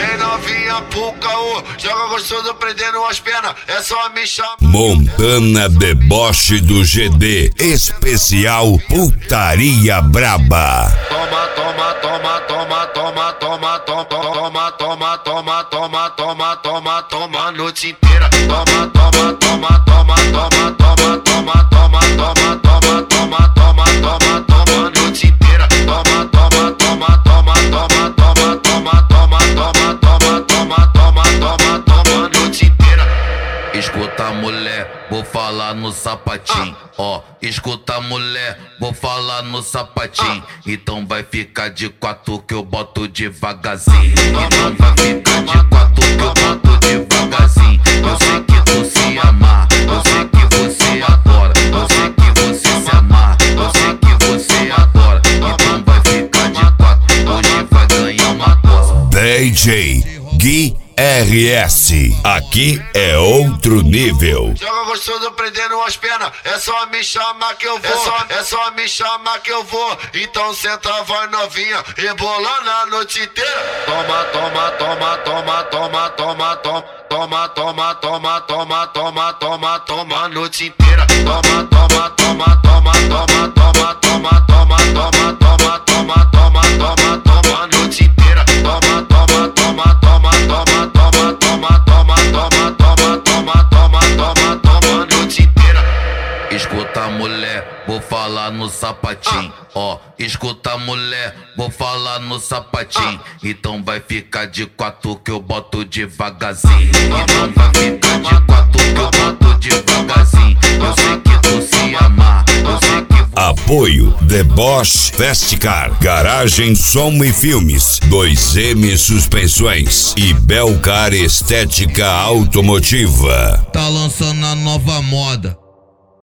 Vem novinha pro caô, joga gostoso prendendo as pernas, é só me chamar. Montana Deboche do GD, especial Putaria Braba. Toma, toma, toma, toma, toma, toma, toma, toma, toma, toma, toma, toma, toma, toma, a noite inteira. Toma, toma, toma, toma, toma, toma, toma, toma, toma, toma, toma, toma, toma, toma, a noite inteira. Toma, toma, toma, toma, toma, toma, toma, toma, toma, toma, toma, toma, toma, toma, a noite inteira. Escuta, mulher, vou falar no sapatinho. Ó, escuta, mulher, vou falar no sapatinho. Então vai ficar de quatro que eu boto devagarzinho. Então vai ficar de quatro que eu boto devagarzinho. Eu sei que tu se amar, eu sei que você adora. Eu sei que você se amar, eu sei que você adora. Então vai ficar de quatro, hoje vai ganhar uma dose. DJ Gui RS, aqui é outro nível. Joga gostoso prendendo as pernas, é só me chamar que eu vou. É só me chamar que eu vou. Então senta, vai novinha, rebolando a noite inteira. Toma, toma, toma, toma, toma, toma, toma, toma, toma, toma, toma, toma, toma, toma, a noite inteira. Toma, toma, toma, toma, toma, toma, toma, toma, toma, toma, toma, toma, toma, toma, a noite inteira. Toma, toma, toma, toma, toma, toma, toma, toma, toma, toma, toma, toma, toma, toma, a noite inteira. Escuta, mulher, vou falar no sapatinho. Ó, escuta, mulher, vou falar no sapatinho. Então vai ficar de quatro que eu boto devagarzinho. Então vai ficar de quatro que eu boto devagarzinho. Eu sei que tu se amar, eu sei que Apoio Deboche Festcar, Garagem Som e Filmes, 2M Suspensões e Belcar Estética Automotiva. Tá lançando a nova moda.